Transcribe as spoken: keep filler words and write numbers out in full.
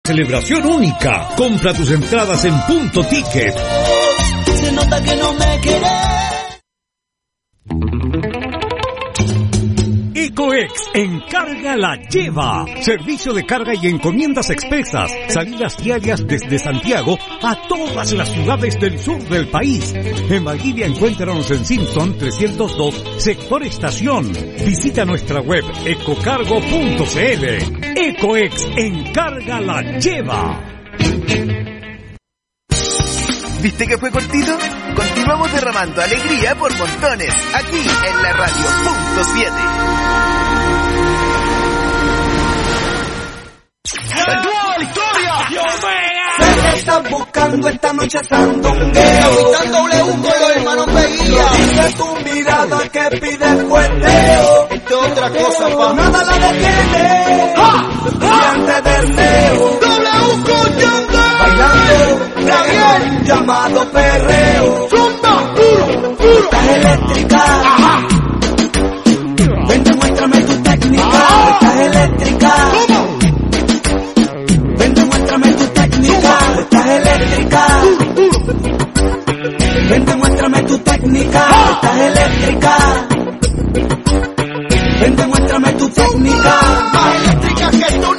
Celebración única. Compra tus entradas en Punto Ticket. Se nota que no me querés. Ecoex Encarga la Lleva. Servicio de carga y encomiendas expresas. Salidas diarias desde Santiago a todas las ciudades del sur del país. En Valdivia encuéntranos en Simpson trescientos dos, sector estación. Visita nuestra web ecocargo punto cl. Ecoex Encarga la Lleva. ¿Viste que fue cortito? Continuamos derramando alegría por montones, aquí en la radio punto siete. Se están buscando esta noche sandungueo. Capitán W con los hermanos Veguía. Dice tu mirada que pide fueteo. Esta otra cosa, pa. Nada la detiene. ¡Ja! ¡Ja! Y antes del neo. W con Yandel. Bailando, Gabriel, llamado perreo. Zumba, duro, duro. Estás eléctrica. Ajá. Ven, demuéstrame tu técnica. Ajá. Estás eléctrica. ¿Cómo? Ven, demuéstrame tu técnica. Estás eléctrica. Ven, demuéstrame tu técnica. Estás eléctrica. Ven, demuéstrame tu técnica. Más eléctrica que tú.